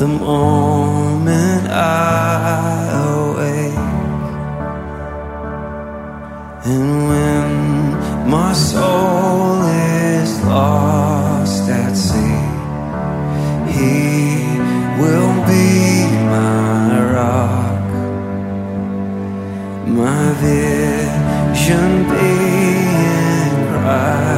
the moment I awake. And when my soul is lost at sea, He will be my rock, my vision being Christ.